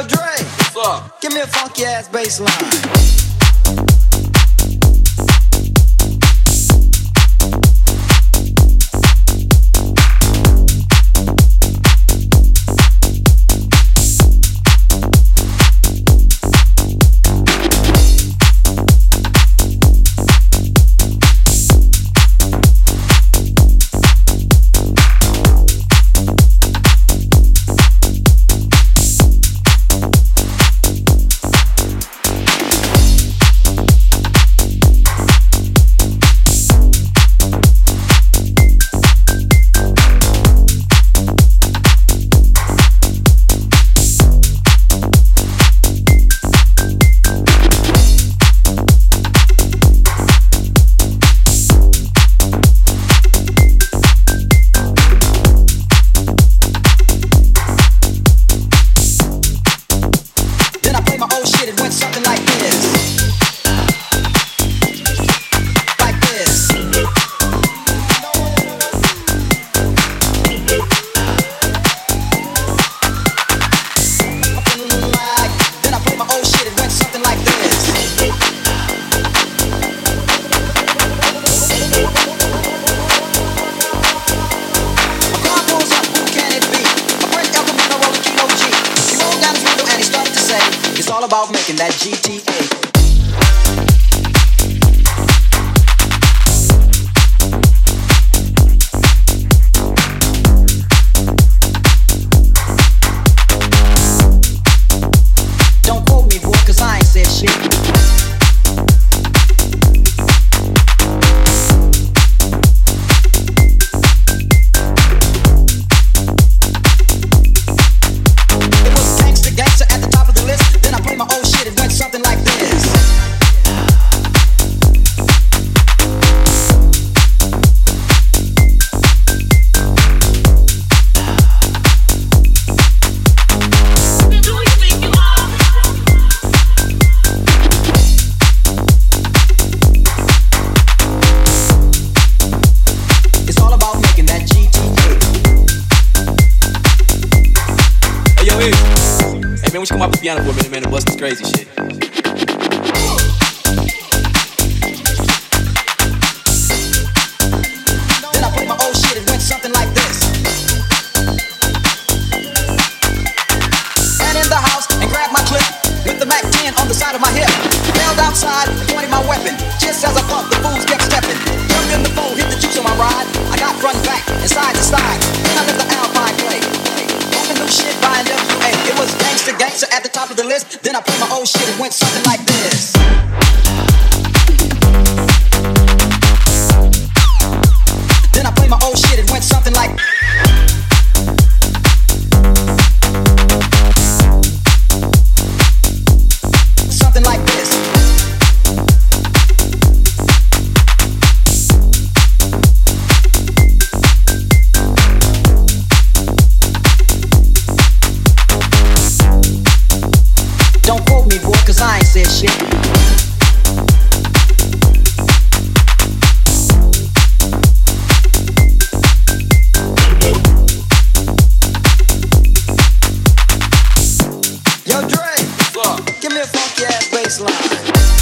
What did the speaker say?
Yo, Dre, What's up? give me a funky ass bass line. It's all about making that GTA. Don't quote me, boy, cause I ain't said shit. Hey man, we should come off the piano for a minute, man, and bust this crazy shit. Then I played my old shit and went something like this. Ran in the house and grabbed my clip with the Mac 10 on the side of my hip. Bailed outside, pointed my weapon. Just as I bumped, the fools kept stepping. Jumped in the phone, hit the juice on my ride. I got front and back and side to side. Then I let the Alpine play. New shit by NWA. It was gangster at the top of the list. Then I played my old shit and went something like this. Then I played my old shit and went something like. Something like this. Don't quote me, boy, cause I ain't said shit. Yo, Dre, give me a funky ass bass line.